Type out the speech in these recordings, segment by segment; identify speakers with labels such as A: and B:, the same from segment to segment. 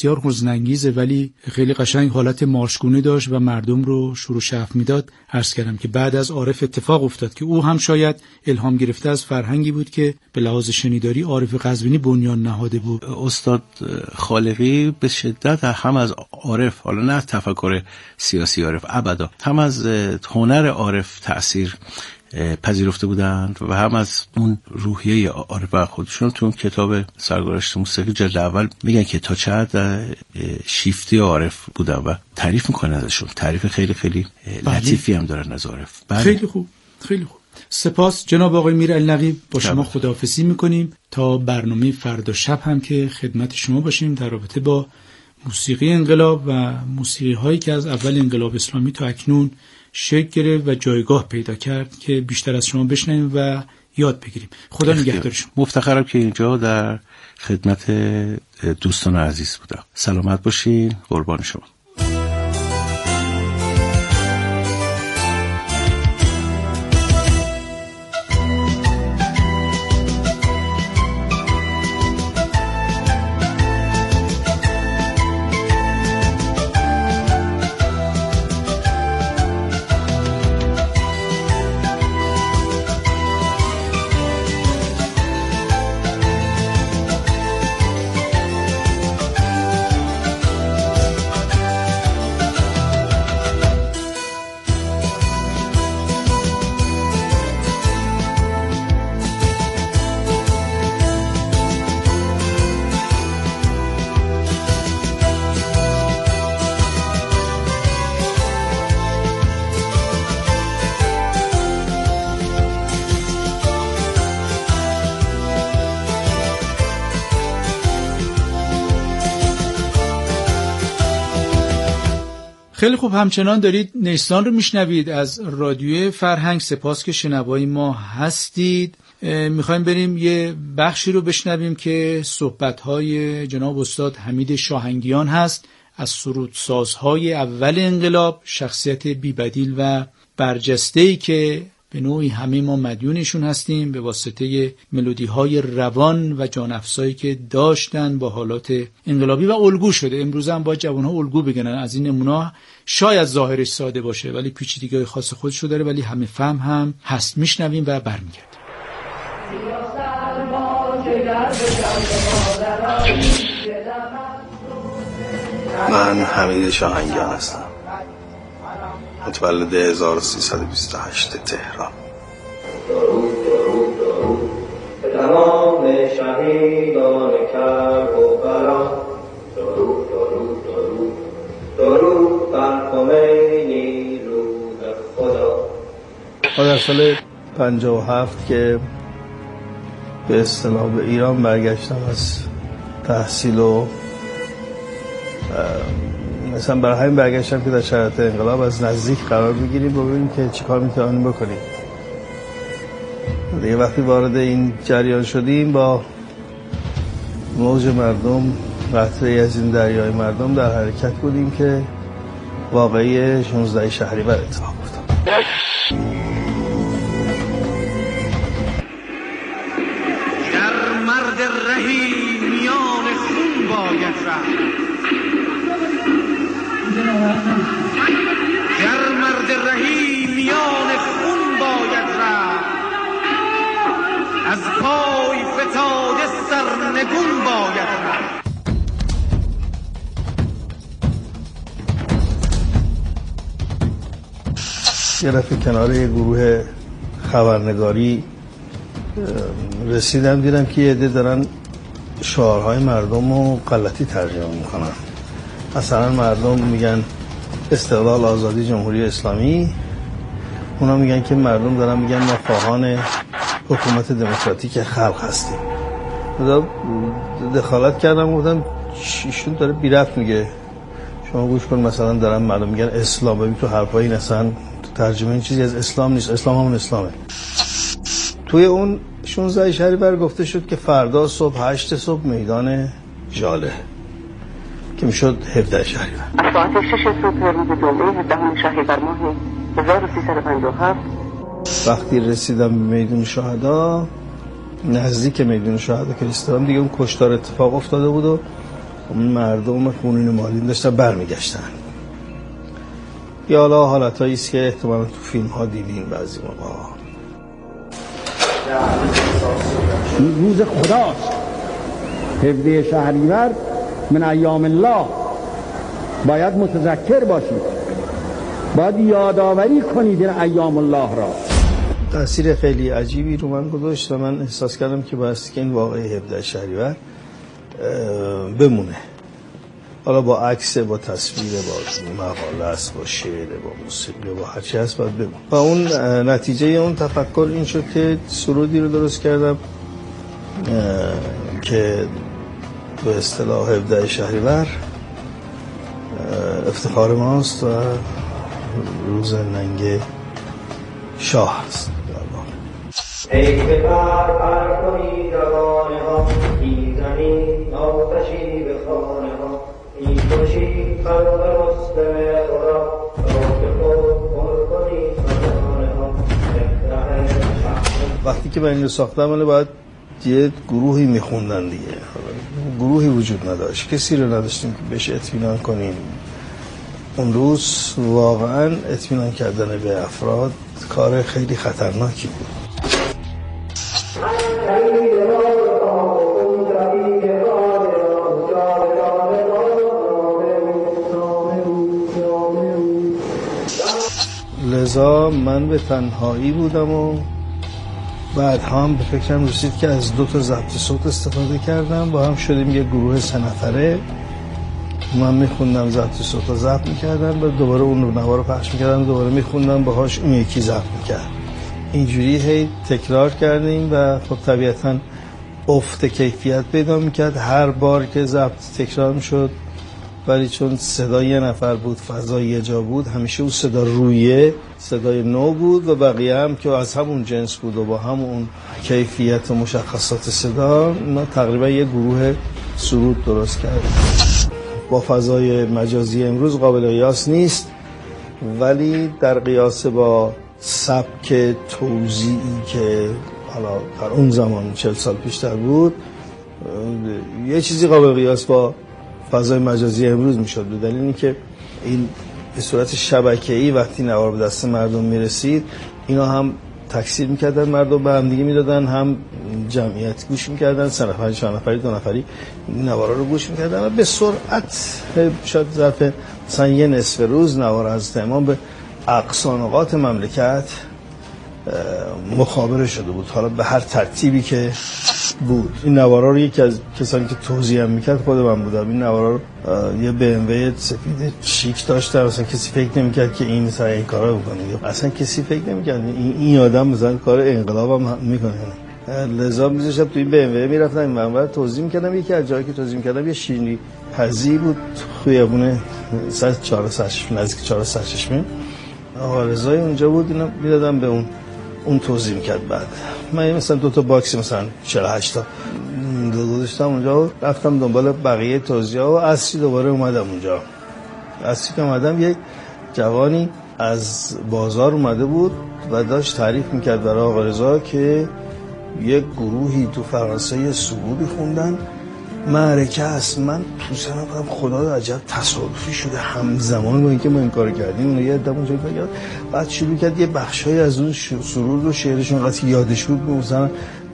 A: بسیار حزن‌انگیزه ولی خیلی قشنگ حالت مارشگونه داشت و مردم رو شروع شفت میداد. عرض کردم که بعد از عارف اتفاق افتاد که او هم شاید الهام گرفته از فرهنگی بود که به لحاظ شنیداری عارف قزوینی بنیان نهاده بود.
B: استاد خالقی به شدت هم از عارف، حالا نه تفکر سیاسی عارف ابدا، هم از هنر عارف تأثیر پذیرفته بودند و هم از اون روحیه عارف و خودشون. تو اون کتاب سرگذشت موسیقی جلد اول میگن که تا چه حد شیفته عارف بودن و تعریف میکنن ازشون. تعریف خیلی خیلی لطیفی هم دارن از عارف.
A: خیلی خوب، خیلی خوب. سپاس جناب آقای میر علی‌نقیب. با شما خداحافظی میکنیم تا برنامه فردا شب هم که خدمت شما باشیم در رابطه با موسیقی انقلاب و موسیقی هایی که از اول انقلاب اسلامی تا اکنون شکل گرفت و جایگاه پیدا کرد که بیشتر از شما بشنویم و یاد بگیریم. خدا نگهدار شما.
B: مفتخرم که اینجا در خدمت دوستان عزیز بودم. سلامت باشین. قربان شما.
A: خیلی خوب، همچنان دارید نیستان رو میشنوید از رادیو فرهنگ. سپاس که شنوای ما هستید. میخوایم بریم یه بخشی رو بشنویم که صحبت‌های جناب استاد حمید شاهنگیان هست از سرودسازهای اول انقلاب، شخصیت بی‌بدیل و برجسته‌ای که به نوعی همه ما مدیونشون هستیم به واسطه ملودی‌های روان و جان‌افزایی که داشتن با حالات انقلابی و الگو شده. امروز هم با جوان‌ها الگو بگنن. از این نمونه شاید ظاهرش ساده باشه ولی پیچیدگی‌های خاص خودشو داره، ولی همه فهم هم هست. میشنویم و برمیگردیم.
C: من حمید شاهنگیان هستم، متولد 1328 تهران.
D: به تمام شهیدان کرب و برا، درود درود درود درود بر خمینی رود خدا.
E: در سال 57 که به اصطلاح به ایران برگشتم از تحصیل و مثلا برای همین برگشتم که در شرایط انقلاب از نزدیک قرار بگیریم و ببینیم که چیکار میتونیم بکنیم. دیگه وقتی وارد این جریان شدیم با موج مردم، قطره‌ای از این دریای مردم در حرکت بودیم که واقعی 16 شهریور اتفاق افتاد.
F: گر مرد رهی میان خون باید رفت، گر مرد رهی میان خون باید رفت، از پای فتاده سرنگون باید رفت.
E: یه رفت کنار یه گروه خبرنگاری رسیدم، دیدم که یه عده دارن شعارهای مردم رو غلطی ترجمه میکنن. مثلا مردم میگن استقلال، آزادی، جمهوری اسلامی، اونا میگن که مردم دارن میگن ما خواهان حکومت دموکراتیک خلق هستیم. دخالت کردم، گفتم ایشون داره بی ربط میگه، شما گوش کن. مثلا دارن مردم میگن اسلام، ببین تو حرفای این اصلا ترجمه این چیزی از اسلام نیست، اسلام همون اسلامه. توی اون 16 شهریور گفته شد که فردا صبح 8 صبح میدان ژاله که میشد 17 شهریور.
G: از ساعت 6 صبح روز جمعه 17 شهریور ماه 1357
E: وقتی رسیدم به میدان شهدا، نزدیک میدان شهدا که رسیدم دیگه اون کشتار اتفاق افتاده بود و اون مردم خونین مالین داشتن برمیگشتن. یا حالا حالتایی است که احتمالاً تو فیلم ها دیدین بعضی موقع.
H: این روز خداست، 17 شهریور من ایام الله. باید متذکر باشید، باید یادآوری کنید این ایام الله را.
E: تأثیر خیلی عجیبی رو من گذاشت و من احساس کردم که بایستی که این واقعه 17 شهریور بمونه. حالا با عکس، با تصویر، با مقاله است، با شعر، با موسیقی، با هر چی هست باید بمونه. و اون نتیجه اون تفکر این شد که سرودی رو درست کردم که به اصطلاح 17 شهریور افتخار ماست و روز ننگ شاه است.
D: ای که پر کنی روانه ها، این زمین آتشی به خانه ها، این کشی خلق رستم خدا، را که خود پر کنی خزانه ها.
E: وقتی که من این رو ساختم ولی باید یه گروهی میخوندن دیگه. گروهی وجود نداشت، کسی رو نداشتیم که بهش اطمینان کنیم. اون روز واقعا اطمینان کردن به افراد کار خیلی خطرناکی بود. لذا من به تنهایی بودم و بعد هم به فکرم رسید که از 2 ضبط صوت استفاده کردم. با هم شدیم یه گروه 3 نفره. من میخوندم، ضبط صوت رو ضبط میکردم و دوباره اون نوار رو پخش میکردم، دوباره میخوندم، باهاش اون یکی ضبط میکرد. اینجوری هی تکرار کردیم و خب طبیعتاً افت کیفیت پیدا میکرد هر بار که ضبط تکرار میشد. ولی چون صدای یه نفر بود، فضای یه جا بود، همیشه اون صدا رویه، صدای نو بود و بقیه هم که از همون جنس بود و با همون کیفیت و مشخصات صدا، ما تقریبا یه گروه سرود درست کردیم. با فضای مجازی امروز قابل قیاس نیست، ولی در قیاس با سبک توزیعی که حالا در اون زمان 40 سال پیشتر بود، یه چیزی قابل قیاس با فضای مجازی امروز میشد. به دلیل اینکه این به صورت شبکه‌ای وقتی نوار به دست مردم میرسید، اینا هم تکثیر میکردن، مردم به هم دیگه میدادن، هم جمعیت گوش میکردن، 3 نفری 4 نفری 2 نفری نوارا رو گوش میکردن و به سرعت شاید ظرف مثلا یه نصف روز نوار از امام به اقصا نقاط مملکت مخابره شده بود، حالا به هر ترتیبی که بود. این نوارا رو یکی از کسانی که توزیع میکرد خود من بودم. این نوارا رو یه BMW سفید شیک داشت، اصلا کسی فکر نمیکرد که این مثلا این کارا بکنه، اصلا کسی فکر نمیکرد این آدم مثلا کار انقلاب هم میکنه. لذا میذاشتم توی BMW میرفتم این منور توزیع میکردم. یکی از جایی که توزیع میکردم یه شیرینی پزی بود، خیابون 4 سرچشمه، نزدیک 4 سرچشمه. آقا رضای اونجا بود، اینا میدادم به اون توزیع میکرد. بعد من مثلا 2 تا باکس مثلا 48 تا گذاشتم اونجا و رفتم دنبال بقیه توزیعا و عصری دوباره اومدم اونجا. عصری که اومدم یک جوانی از بازار اومده بود و داشت تعریف میکرد برای آقا رضا که یک گروهی تو فرانسه سرودی خوندن، معرکه است. من تو سنم بودم خدا عجب تصادفی شده، همزمان با اینکه ما این کار کردیم اون یه دفعه اونجا کرد. بعد شروع کرد یه بخشای از اون سرود رو شعرشون قصد یادش بود، مثلا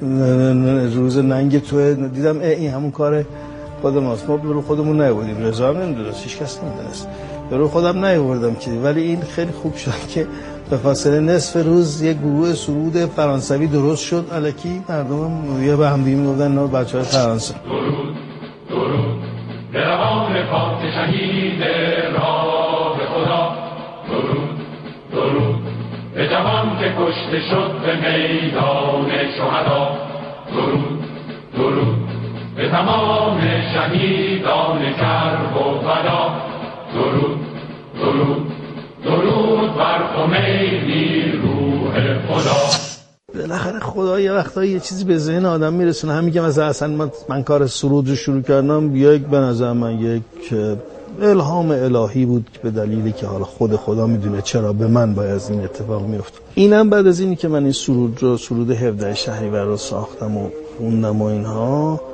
E: روز ننگ تو دیدم این همون کار خود ماست. ما برو خودمون نیاوردیم، رضا هم نمیدونست، هیچ کس نمیدونست، برو خودم نیاوردم که. ولی این خیلی خوب شد که به فاصله نصف روز یک گروه سرود فرانسوی درست شد. الکی مردم یه به هم دیگه میگفتن نه بچه‌های فرانسه.
I: درود درود به روان پاک شهید راه خدا، درود درود به جوان که کشته شد به میدان شهدا، درود درود به تمام شهیدان کرب و فدا، درود درود درود بر خمینی روح خدا.
E: بالاخره خدا یه وقتایی یه چیزی به ذهن آدم میرسونه. همین که مثلا اصلا من کار سرود رو شروع کردم، یک به نظر من یک الهام الهی بود به دلیلی که حالا خود خدا میدونه چرا به من باید این اتفاق میفته. اینم بعد از اینی که من این سرود 17 شهریور رو ساختم و خوندم و اینها،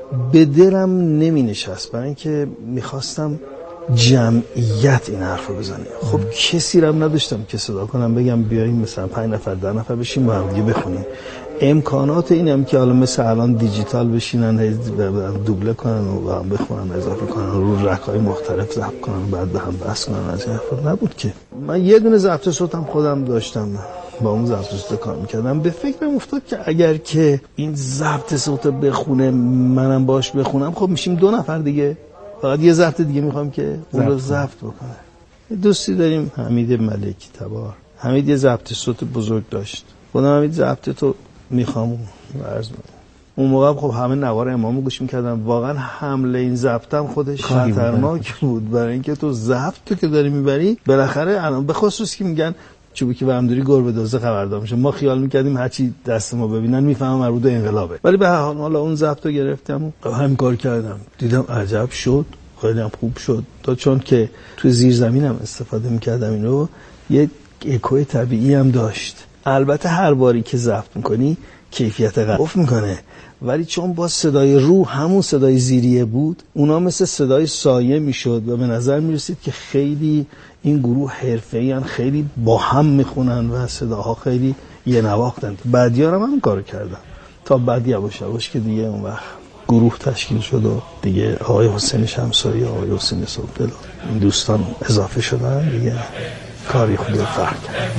E: به دلم نمی نشست، برای اینکه میخواستم جمعیت این حرف رو بزنه. خب کسی رو نداشتم که صدا کنم بگم بیاییم مثلا 5 نفر 10 نفر بشیم با هم دیگه بخونیم. امکانات اینم که حالا مثل الان دیجیتال بشینن دوبله کنن و هم بخونن اضافه کنن رو رک‌های مختلف ضبط کنن بعد به هم بحث کنن، از این حرفا نبود که. من یه دونه ضبط صوتم خودم داشتم، با اون ضبط صوت کار می‌کردم. به فکرم افتاد که اگر که این ضبط صوت بخونه منم باش بخونم، خب میشیم 2 نفر دیگه، فقط یه ضبط دیگه میخوام که اون رو ضبط بکنه. دوستی داریم حمید ملکی تبار. حمید یه ضبط صوت بزرگ داشت. خودم حمید ضبط تو میخوام عرض کنم. اون موقع خب همه نوار امامو گوش میکردم. واقعا حمله این ضبطم خودش خطرناک بود، برای اینکه تو ضبط تو که داری میبری بالاخره الان به خصوص که میگن چوبی که برمداری گربه دزد خبردار میشه، ما خیال میکردیم هرچی دست ما ببینن میفهمن مربوط به انقلابه، ولی به هر حال حالا اون ضبطو گرفتم و همین کار کردم. دیدم عجب شد، خیلی هم خوب شد. تا چون که تو زیر زمینم استفاده میکردم این رو، یه اکوی طبیعی هم داشت. البته هر باری که ضبط میکنی کیفیت قطع میکنه، ولی چون با صدای روح همون صدای زیریه بود، اونا مثل صدای سایه میشد و به نظر میرسید که خیلی این گروه حرفه‌ای ان، خیلی با هم میخونن و صداها خیلی یه نواختن. بعدی‌ها هم همین کارو کردن تا بعد یواش که دیگه اون وقت گروه تشکیل شد و دیگه آقای حسین شمسایی و آقای حسین صبحدل این دوستان اضافه شدن، دیگه کاری خوبی فرق کرد.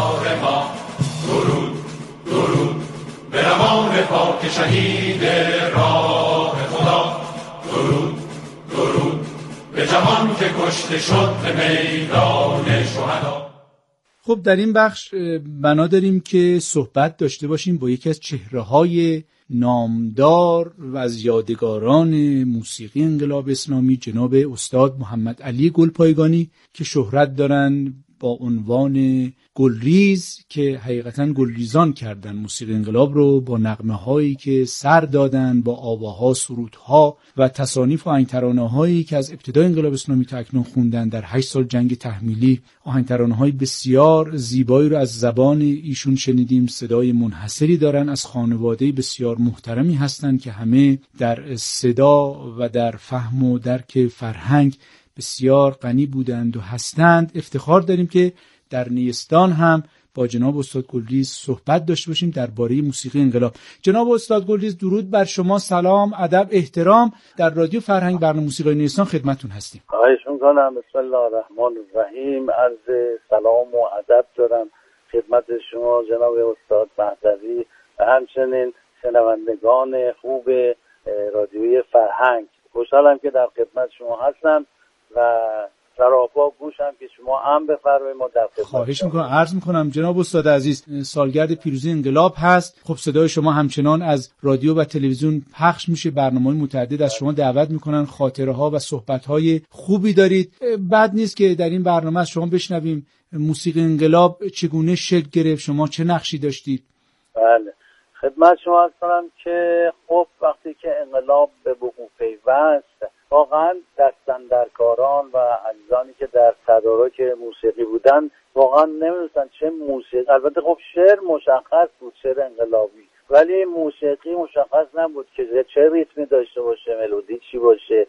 I: درود به روان پاک شهید راه خدا، درود به جوان که کشته شد به میدان شهدا.
A: خب در این بخش بنا داریم که صحبت داشته باشیم با یکی از چهره‌های نامدار و از یادگاران موسیقی انقلاب اسلامی، جناب استاد محمد علی گلپایگانی، که شهرت دارن با عنوان گلریز، که حقیقتا گلریزان کردن موسیقی انقلاب رو با نغمه هایی که سر دادن، با آواها، سرودها و تصانیف و آهنگترانه هایی که از ابتدای انقلاب اسلامی تا اکنون خوندن. در 8 سال جنگ تحمیلی آهنگترانه های بسیار زیبایی رو از زبان ایشون شنیدیم. صدای منحصری دارن، از خانواده بسیار محترمی هستند که همه در صدا و در فهم و درک فرهنگ بسیار غنی بودند و هستند. افتخار داریم که در نیستان هم با جناب استاد گلریز صحبت داشته باشیم درباره موسیقی انقلاب. جناب استاد گلریز، درود بر شما، سلام، ادب، احترام. در رادیو فرهنگ برنامه موسیقی نیستان خدمتتون هستیم.
J: خواهش می‌کنم. بسم الله الرحمن الرحیم. عرض سلام و ادب دارم خدمت شما جناب استاد مهدوی و همچنین شنوندگان خوب رادیوی فرهنگ. خوشحالم که در خدمت شما هستم و سراپا گوشم که شما هم بفرمایید ما در خدمت.
A: خواهش میکنم. عرض میکنم جناب استاد عزیز، سالگرد پیروزی انقلاب هست. خب صدای شما همچنان از رادیو و تلویزیون پخش میشه، برنامه‌های متعدد از شما دعوت میکنن، خاطره ها و صحبت های خوبی دارید. بد نیست که در این برنامه از شما بشنویم موسیقی انقلاب چگونه شکل گرفت، شما چه نقشی داشتید؟
J: بله، خدمت شما هستم که خب وقتی که انقلاب به وقوع پیوست، واقعا دستاندرکاران و عزیزانی که در تدارک موسیقی بودن واقعا نمی‌دونستن چه موسیقی. البته خب شعر مشخص بود، شعر انقلابی، ولی موسیقی مشخص نبود که چه ریتمی داشته باشه، ملودی چی باشه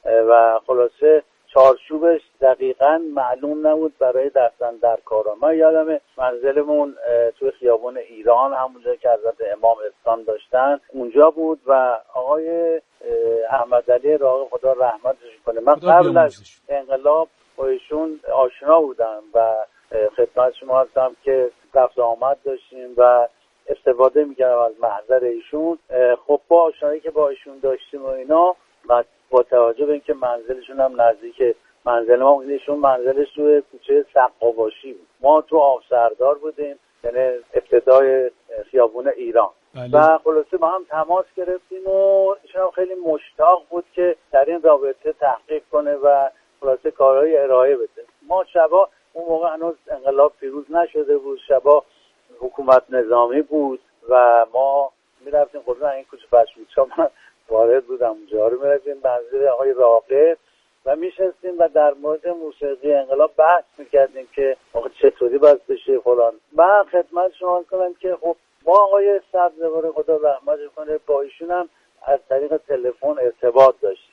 J: و خلاصه چارچوبش دقیقاً معلوم نبود برای دستاندرکاران. من یادمه منزلمون توی خیابان ایران، همونجا که حضرت امام استان داشتن، اونجا بود و آقای احمد علی راغب خدا رحمتش کنه، من قبل از انقلاب با ایشون آشنا بودم و خدمت شما هستم که رفت آمد داشتیم و استفاده میکردم از محضر ایشون. خب با آشنایی که با ایشون داشتیم و اینا، با توجه به اینکه منزلشون هم نزدیک منزل ما، ایشون منزلش توی کوچه سقاباشی بود، ما تو آفسردار بودیم، یعنی ابتدای خیابون ایران. و خلاصه با هم تماس گرفتیم و ایشون هم خیلی مشتاق بود که در این رابطه تحقیق کنه و خلاصه کارهای ارائه بده. ما شبا اون موقع هنوز انقلاب پیروز نشده بود، شبا حکومت نظامی بود و ما میرفتیم خودمون این کوچه پشموچا، من وارد بودم اونجا رو میرفتیم منزل آقای راغب و میشستیم و در مورد موسیقی انقلاب بحث میکردیم که چطوری باید بشه فلان. من خدمت شما کنم که خب ما آقای سبزوار خدا رحمتش کنه با ایشون هم از طریق تلفن ارتباط داشتیم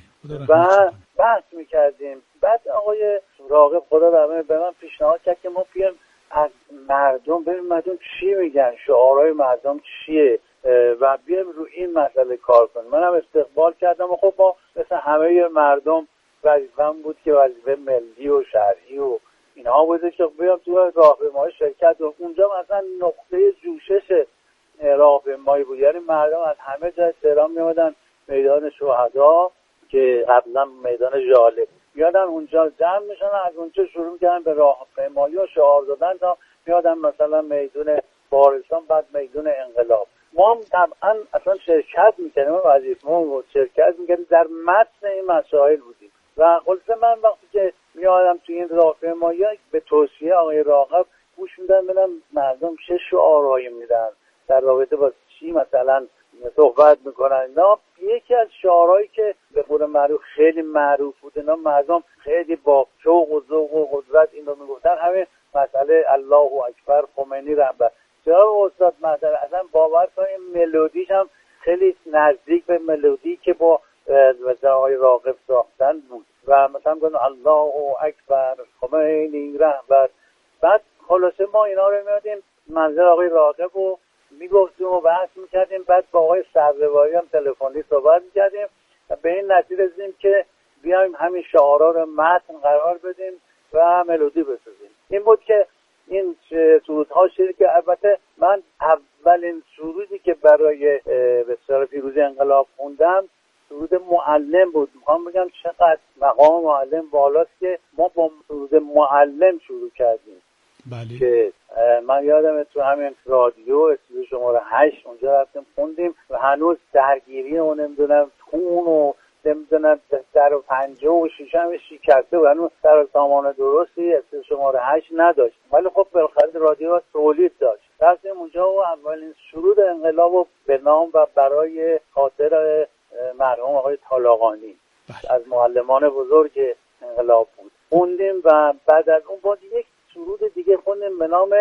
J: و بحث میکردیم. بعد آقای راغب خدا رحمه به من پیشنهاد کرد که ما بیایم از مردم ببینیم مردم چی میگن، شعارهای مردم چیه و بیایم روی این مسئله کار کنیم. منم استقبال کردم و خب ما مثل همه مردم وظیفه‌م بود که وظیفه ملی و شرعی و اینها بوده که بیام تو راهپیمایی شرکت و اونجا مثلا نقطه جوشش راهپیمایی بود. یعنی مردم از همه جای تهران میامدن میدان شهدا که قبلا میدان ژاله میادن اونجا جمع میشن، از اونجا شروع میکنن به راهپیمایی و شعار دادن تا میادن مثلا میدان بارستان، بعد میدان انقلاب. ما هم طبعا اصلا شرکت میکنیم، وظیفه‌مون شرکت میکنیم، در متن این مسائل بودیم و خلاصه من وقتی که میادم تو این راهپیمایی به توصیه آقای راغب گوش میدم ببینم مردم چه شعارهایی میدن، در رابطه با چی مثلا صحبت میکنن. اینا یکی از شعارهایی که به قول معروف خیلی معروف بود، اینا مردم خیلی با شوق و ذوق و قدرت اینو میگفتن، همین مسئله الله اکبر خمینی رهبر. جناب استاد مثلا اصلا باور کنید ملودیش هم خیلی نزدیک به ملودی که با آقای راغب ساختن بود و مثلا گفتن الله اکبر خمینی رهبر. بعد خلاصه ما اینا رو میادیم منظر آقای راغب رو میگفتیم و بحث میکردیم. بعد با آقای سروایی هم تلفنی صحبت میکردیم و به این نتیجه رسیدیم که بیایم همین شعارها رو متن قرار بدیم و ملودی بسازیم. این بود که این سرودها شده که البته من اولین سرودی که برای بسیار پیروزی انقلاب خوندم سرود معلم بود. میخوام بگم چقدر مقام معلم بالاست که ما با سرود معلم شروع کردیم.
A: بله.
J: که من یادم تو همین رادیو استودیو شماره 8 اونجا رفتیم خوندیم و هنوز درگیری و نمیدونم خون و نمیدونم در و پنجه و شیشه هم شکسته و هنوز در سامان درستی استودیو شماره 8 نداشت، ولی خب بالاخره رادیو تولید داشت. رفتیم اونجا و اولین سرود انقلاب رو به نام و برای خاطر مرحوم آقای طالاقانی از معلمان بزرگ انقلاب بود خوندیم و بعد از اون بود یک سرود دیگه خوندیم به نام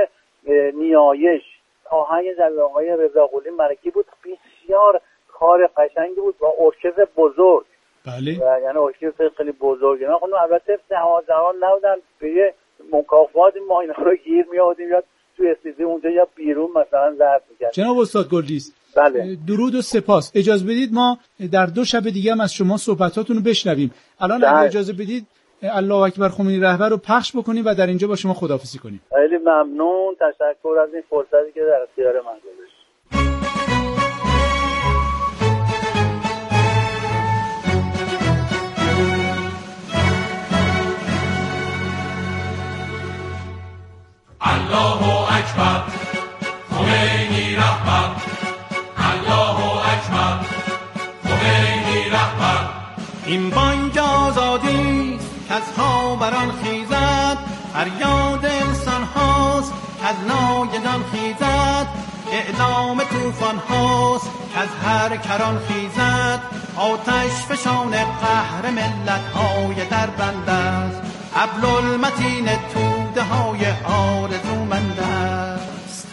J: نیایش. آهنگ در آقای رضاقلی ملکی بود، بسیار کار قشنگی بود با ارکستر بزرگ.
A: بله.
J: یعنی ارکستر خیلی بزرگی. من خوندم البته نوازنده نبودن، به مکافات ما اینا رو گیر می‌آوردیم یا تو استودیو اونجا یا بیرون مثلا ضبط می‌کردیم.
A: جناب استاد گلدیز،
J: بله.
A: درود و سپاس. اجازه بدید ما در 2 شب دیگه هم از شما صحبتاتون رو بشنویم. الان اگه اجازه بدید الله اکبر خمینی رهبر رو پخش بکنیم و در اینجا با شما خداحافظی کنیم.
J: خیلی ممنون، تشکر از این فرصتی که در اختیار من گذاشتید.
I: الله اکبر خمینی رهبر، الله اکبر خمینی رهبر.
F: این بانگ آزادی که از ها بران خیزد، فریاد انسان هاست که از ناگهان خیزد، اعلام طوفان هاست که از هر کران خیزد، آتش فشان قهر ملت های در بند است، حبل المتین توده های آرزومند است.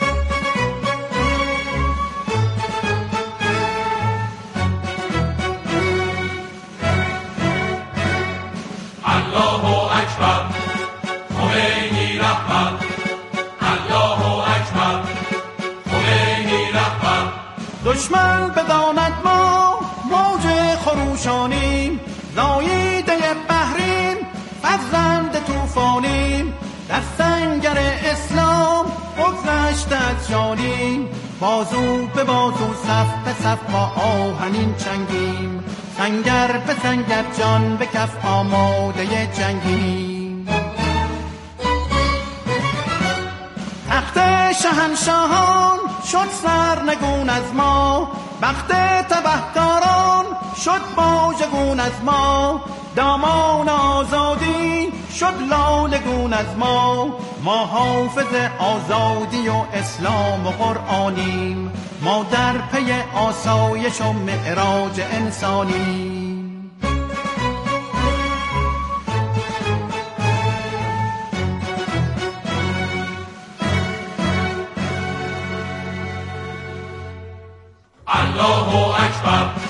I: الله اکبر خمینی رهبر، الله اکبر خمینی رهبر.
F: دشمن بداند ما موج خروشانیم، زاییده بحرین فرزند طوفانیم، در سنگر اسلام بگذشته از جانیم، بازو به بازو صف به صف با آهنین چنگیم، سنگر به سنگر جان به کف آماده جنگیم. تخت شهنشاهان شد سرنگون از ما، بخت تبهکاران شد واژگون از ما، دامان آزادی شد لالگون از ما، ما حافظ آزادی و اسلام و قرآنیم، ما در پی آسایش و معراج انسانیم.
I: الله اکبر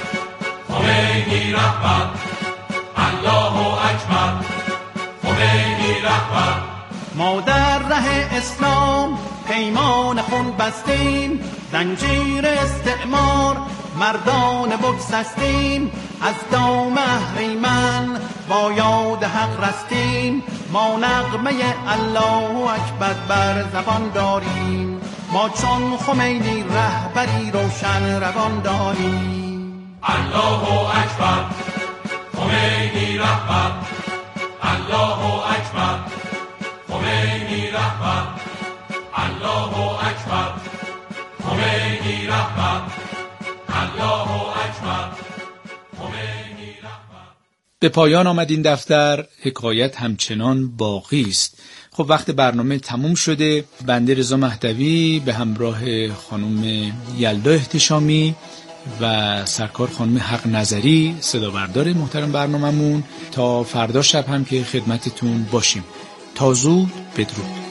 F: ما در ره اسلام پیمان خون بستیم، زنجیر استعمار مردان بگسستیم، از دام اهریمن با یاد حق رستیم، ما نغمه الله اکبر بر زبان داریم، ما چون خمینی رهبری روشن روان داریم.
I: الله اکبر خمینی رهبر، الله اکبر خمینی رهبر، الله اکبر خمینی رهبر، الله اکبر خمینی رهبر.
A: به پایان آمد این دفتر، حکایت همچنان باقی است. خب وقت برنامه تموم شده. بنده رضا مهدوی به همراه خانم یلدا احتشامی و سرکار خانم حق نظری صدا بردار محترم برنامه‌مون تا فردا شب هم که خدمتتون باشیم. تا زود، بدرود.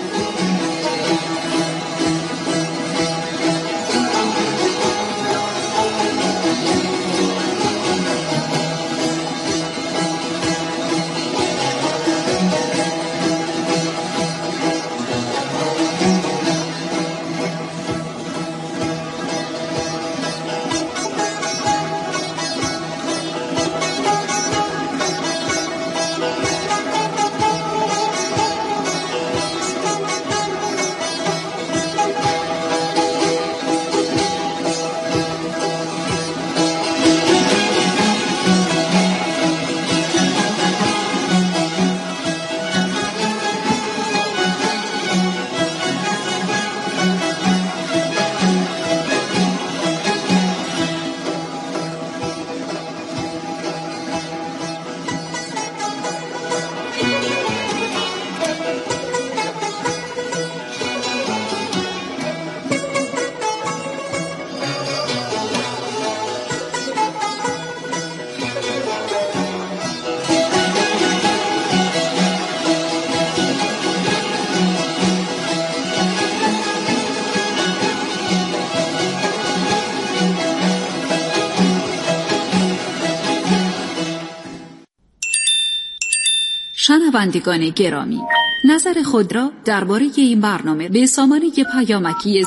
K: شنوندگان گرامی، نظر خود را درباره این برنامه به سامانه پیامکی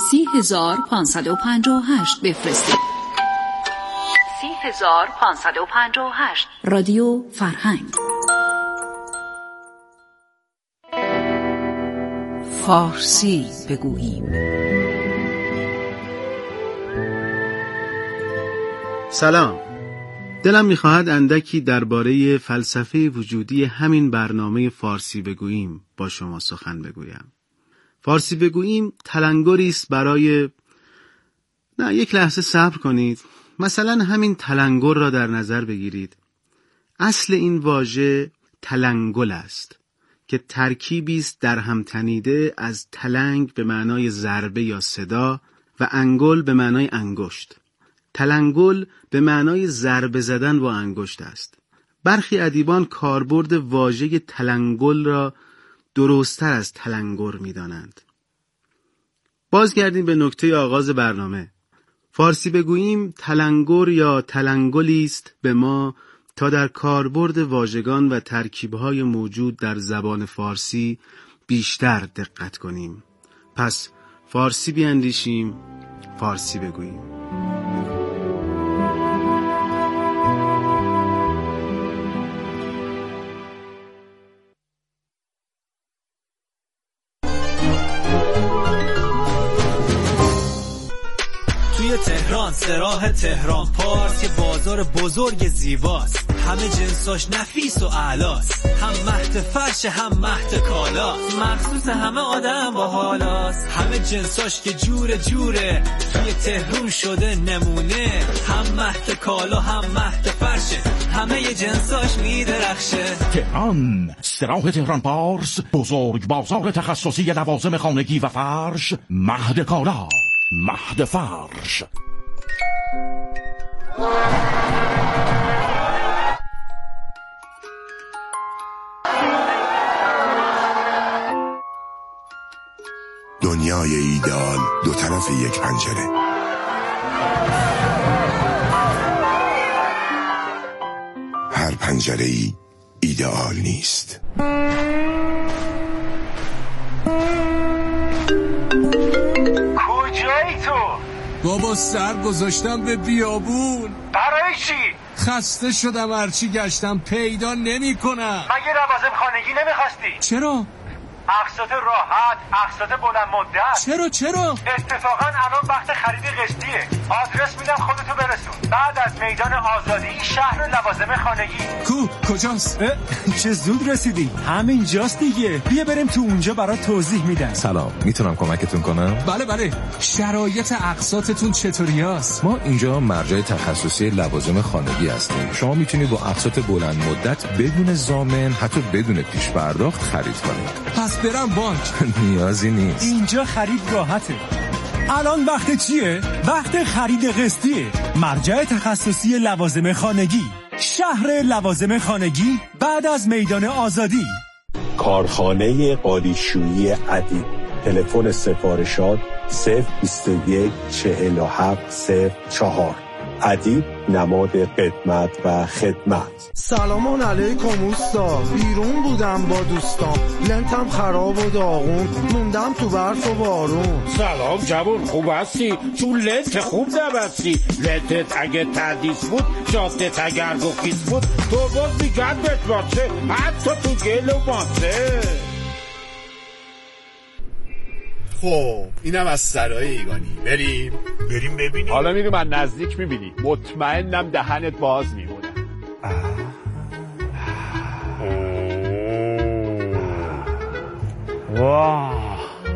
K: 30558 بفرستید. 30558 رادیو فرهنگ. فارسی بگوییم.
B: سلام. دلم می‌خواهد اندکی درباره فلسفه وجودی همین برنامه فارسی بگوییم با شما سخن بگویم. فارسی بگوییم تلنگری است برای یک لحظه صبر کنید. مثلا همین تلنگر را در نظر بگیرید. اصل این واژه تلنگل است که ترکیبی است در هم تنیده از تلنگ به معنای ضربه یا صدا و انگل به معنای انگشت. تلنگل به معنای ضربه زدن با انگشت است. برخی ادیبان کاربرد واژه تلنگل را درست‌تر از تلنگر می‌دانند. بازگردیم به نکته آغاز برنامه. فارسی بگوییم تلنگر یا تلنگلی است به ما تا در کاربرد واژگان و ترکیب‌های موجود در زبان فارسی بیشتر دقت کنیم. پس فارسی بیاندیشیم، فارسی بگوییم.
L: تهران سراح تهران پارس، یه بازار بزرگ زیباست، همه جنساش نفیس و اعلاست، هم مهد فرش هم مهد کالاست، مخصوص همه آدم با حالاست، همه جنساش که جور جوره، توی تهران شده نمونه، هم مهد کالا هم مهد فرشه، همه جنساش میدرخشه.
M: تهران سراح تهران پارس، بزرگ بازار تخصصی لوازم خانگی و فرش، مهد کالا، مهد فرش.
N: دنیای ایدئال دو طرف یک پنجره. هر پنجره‌ای ایدئال نیست.
O: کجایی تو؟
P: بابا سر گذاشتم به بیابون.
O: برای چی؟
P: خسته شدم، هرچی گشتم پیدا نمی کنم.
O: مگه لوازم خانگی نمیخواستی؟
P: چرا؟
O: اقساط راحت، اقساط بلند مدت.
P: چرا؟
O: اتفاقا الان وقت خرید قسطیه. آدرس میدم خودتو برسون. بعد از میدان آزادی شهر لوازم خانگی.
P: کجاست؟
Q: چه زود رسیدی؟ همینجاست دیگه. بیا بریم تو اونجا برات توضیح میدم.
R: سلام، میتونم کمکتون کنم؟
P: بله. شرایط اقساطتون چطوریاست؟
R: ما اینجا مرجع تخصصی لوازم خانگی هستیم. شما میتونید با اقساط بلند مدت بدون ضامن، حتی بدون پیش پرداخت خرید کنید.
P: پس برم بانک؟
R: نیازی نیست.
Q: اینجا خرید راحته. الان وقت چیه؟ وقت خرید قسطیه. مرجع تخصصی لوازم خانگی، شهر لوازم خانگی بعد از میدان آزادی.
S: کارخانه قالیشویی عدی. تلفن سفارشات 021 47 04. عدی نماد قدمت و خدمت.
T: سلام علیکم اوستا. بیرون بودم با دوستان، لنتم خراب و داغون، موندم تو برف و بارون.
U: سلام جوان، خوب هستی؟ تو لنت خوب نبستی. لنتت اگه تردیس بود، جادت اگر گخیز بود، تو باز میگرد بتماته، حتی تو گل و ماته.
V: خب اینم از سرای ایگانی. بریم ببینیم.
W: حالا میریم از نزدیک میبینی. مطمئنم دهنت باز میمونه.
V: واه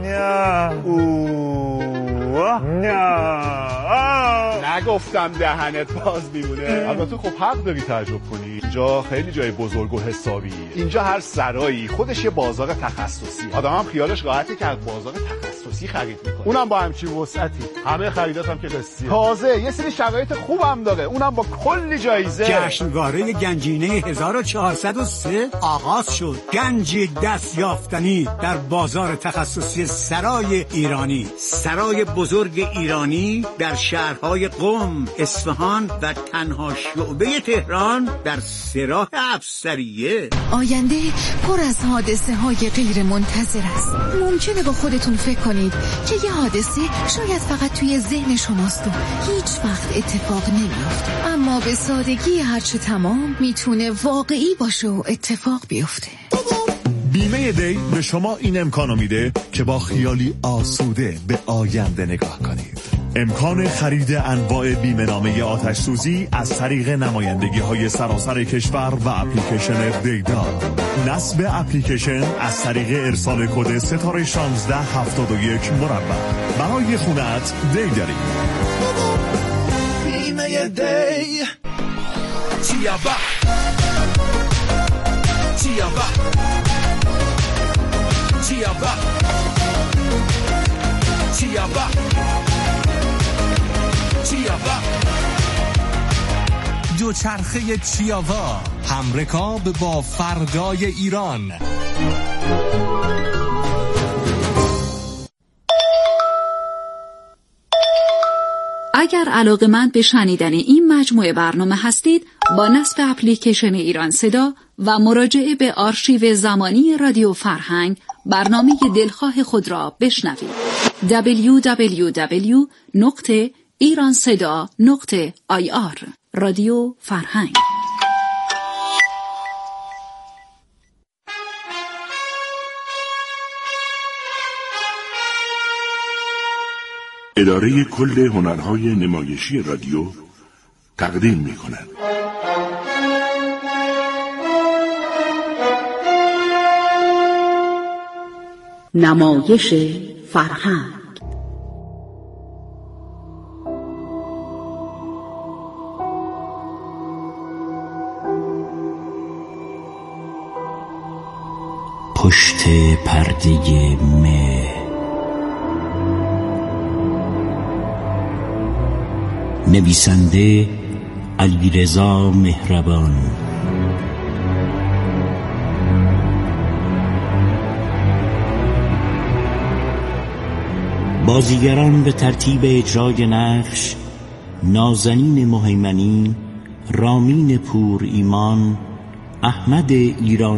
W: نگفتم دهنت باز میمونه. البته خب حق داری تعجب کنی. اینجا خیلی جای بزرگ و حسابی. اینجا هر سرایی خودش یه بازار تخصصی. آدم هم خیالش راحته که از بازار تخصصی خرید میکنه، اونم با همچین وسعتی. همه خریدات هم که قسطیه. تازه یه سری شرایط خوبم داره، اونم با کلی جایزه.
Q: جشنواره گنجینه 1403 آغاز شد. گنج دست یافتنی در بازار تخصصی سرای ایرانی. سرای بزرگ ایرانی در شهرهای قم، اصفهان و تنها شعبه تهران در سراح افسریه.
X: آینده پر از حادثه های غیر منتظر است. ممکنه با خودتون فکر کنید که یه حادثه شاید فقط توی ذهن شماست و هیچ وقت اتفاق نمیفته، اما به سادگی هرچه تمام میتونه واقعی باشه و اتفاق بیفته.
Y: بیمه دی به شما این امکانو میده که با خیالی آسوده به آینده نگاه کنید. امکان خرید انواع بیمه نامه آتش سوزی از طریق نمایندگی‌های سراسر کشور و اپلیکیشن دیدار. نصب اپلیکیشن از طریق ارسال کد ستاره 1671 مربع. برای خونت دی داریم.
T: بیمه دی چیابا چیابا چیابا چیابا چیابا.
P: دوچرخه چیاوا، همرکاب با فردای ایران.
K: اگر علاقه‌مند به شنیدن این مجموعه برنامه هستید، با نصب اپلیکیشن ایران صدا و مراجعه به آرشیو زمانی رادیو فرهنگ برنامه دلخواه خود را بشنوید. www.iranseda.ir رادیو فرهنگ.
N: اداره کل هنرهای نمایشی رادیو تقدیم می‌کند.
K: نمایش فرهنگ.
Z: پشت پرده مه. نویسنده علیرضا مهربان. بازیگران به ترتیب اجرای نقش: نازنین مهیمنی، رامین پور ایمان، احمد ایران